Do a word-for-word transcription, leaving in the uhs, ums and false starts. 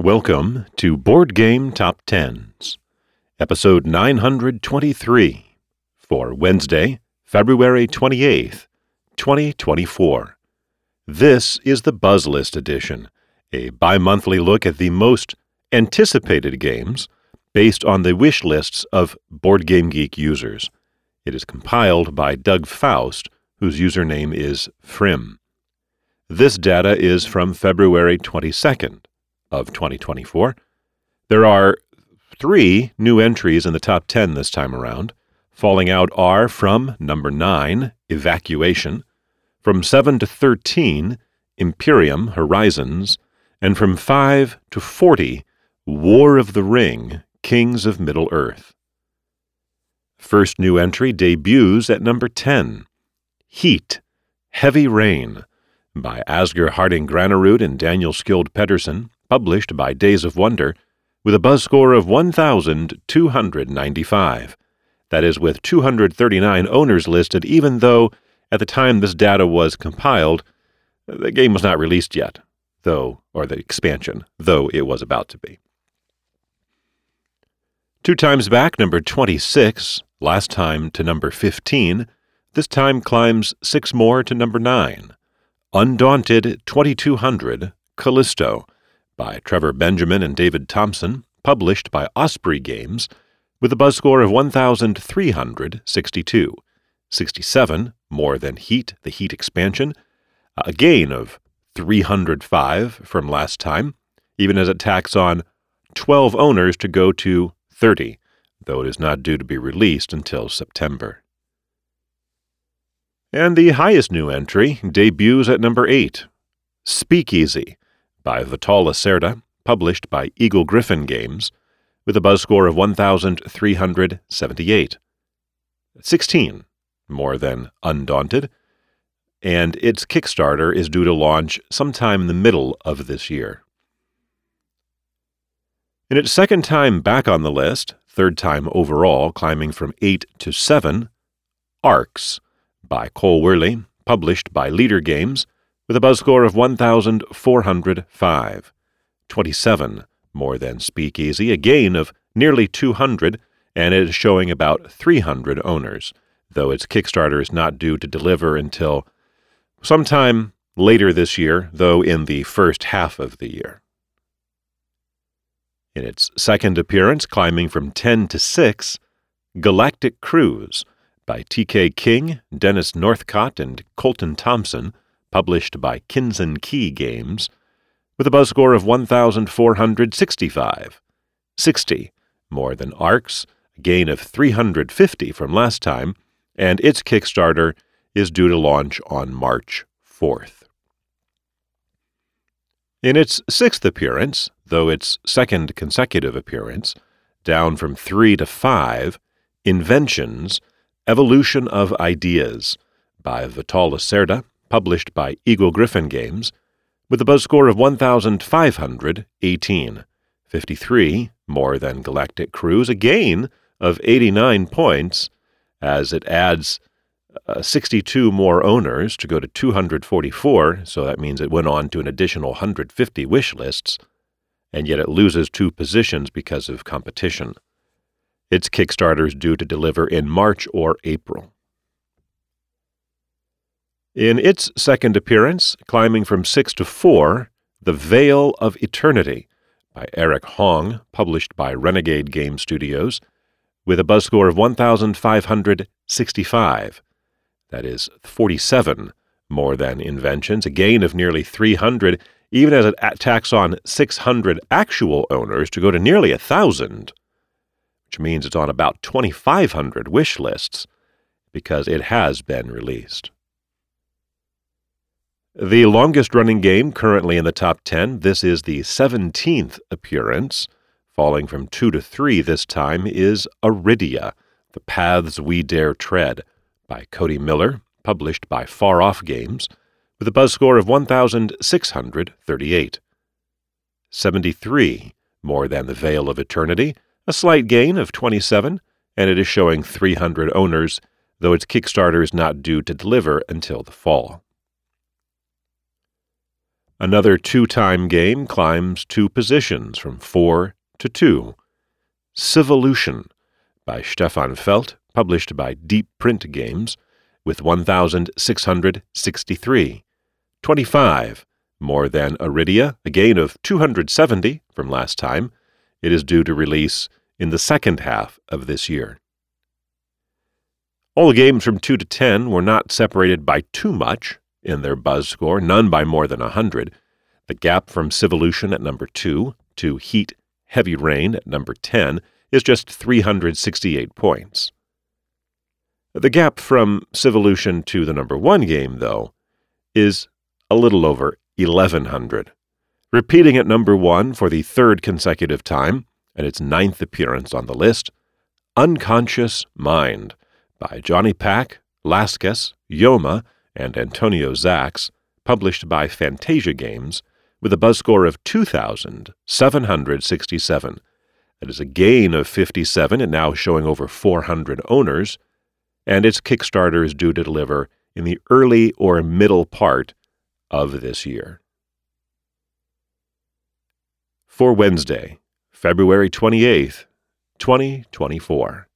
Welcome to Board Game Top Tens, episode nine hundred twenty-three, for Wednesday, February twenty-eighth, twenty twenty-four. This is the Buzz List edition, a bi-monthly look at the most anticipated games based on the wish lists of Board Game Geek users. It is compiled by Doug Faust, whose username is Frim. This data is from February twenty-second of twenty twenty-four. There are three new entries in the top ten this time around. Falling out are from number nine, Evacuation, from seven to thirteen, Imperium Horizons, and from five to forty, War of the Ring, Kings of Middle-earth. First new entry debuts at number ten, Heat, Heavy Rain, by Asger Harding Granerud and Daniel Skjold Pedersen, published by Days of Wonder, with a buzz score of one thousand two hundred ninety-five. That is, with two hundred thirty-nine owners listed, even though, at the time this data was compiled, the game was not released yet, though, or the expansion, though it was about to be. Two times back, number twenty-six, last time to number fifteen, this time climbs six more to number nine. Undaunted twenty-two hundred, Callisto, by Trevor Benjamin and David Thompson, published by Osprey Games, with a buzz score of one thousand three hundred sixty-two. sixty-seven, more than Heat, the Heat expansion, a gain of three hundred five from last time, even as it tacks on twelve owners to go to thirty, though it is not due to be released until September. And the highest new entry debuts at number eight, Speakeasy, by Vital Lacerda, published by Eagle Gryphon Games, with a buzz score of one thousand three hundred seventy-eight. sixteen, more than Undaunted, and its Kickstarter is due to launch sometime in the middle of this year. In its second time back on the list, third time overall, climbing from eight to seven, Arcs, by Cole Wehrle, published by Leader Games, with a buzz score of one thousand four hundred five. twenty-seven, more than Speakeasy, a gain of nearly two hundred, and it is showing about three hundred owners, though its Kickstarter is not due to deliver until sometime later this year, though in the first half of the year. In its second appearance, climbing from ten to six, Galactic Cruise, by T K King, Dennis Northcott, and Colton Thompson, published by Kinsen Key Games, with a buzz score of one thousand four hundred sixty-five. sixty, more than Arcs, a gain of three hundred fifty from last time, and its Kickstarter is due to launch on March fourth. In its sixth appearance, though its second consecutive appearance, down from three to five, Inventions, Evolution of Ideas, by Vital Lacerda, published by Eagle Gryphon Games, with a buzz score of one thousand five hundred eighteen. fifty-three, more than Galactic Cruise, a gain of eighty-nine points, as it adds uh, sixty-two more owners to go to two hundred forty-four, so that means it went on to an additional one hundred fifty wish lists, and yet it loses two positions because of competition. Its Kickstarter is due to deliver in March or April. In its second appearance, climbing from six to four, The Veil of Eternity, by Eric Hong, published by Renegade Game Studios, with a buzz score of one thousand five hundred sixty-five. That is forty-seven, more than Inventions, a gain of nearly three hundred, even as it tacks on six hundred actual owners to go to nearly one thousand, which means it's on about twenty-five hundred wish lists, because it has been released. The longest-running game currently in the top ten, this is the seventeenth appearance, falling from two to three this time, is Aridia, The Paths We Dare Tread, by Cody Miller, published by Far Off Games, with a buzz score of one thousand six hundred thirty-eight. seventy-three, more than The Veil of Eternity, a slight gain of twenty-seven, and it is showing three hundred owners, though its Kickstarter is not due to deliver until the fall. Another two-time game climbs two positions from four to two. Civolution by Stefan Feld, published by Deep Print Games, with one thousand six hundred sixty-three. twenty-five, more than Aridia, a gain of two hundred seventy from last time. It is due to release in the second half of this year. All the games from two to ten were not separated by too much in their buzz score, none by more than one hundred. The gap from Civolution at number two to Heat Heavy Rain at number ten is just three hundred sixty-eight points. The gap from Civolution to the number one game, though, is a little over eleven hundred. Repeating at number one for the third consecutive time, and its ninth appearance on the list, Unconscious Mind by Johnny Pack, Laskus, Yoma, and Antonio Zacks, published by Fantasia Games, with a buzz score of two thousand seven hundred sixty-seven. That is a gain of fifty-seven, and now showing over four hundred owners, and its Kickstarter is due to deliver in the early or middle part of this year. For Wednesday, February twenty-eighth, twenty twenty-four.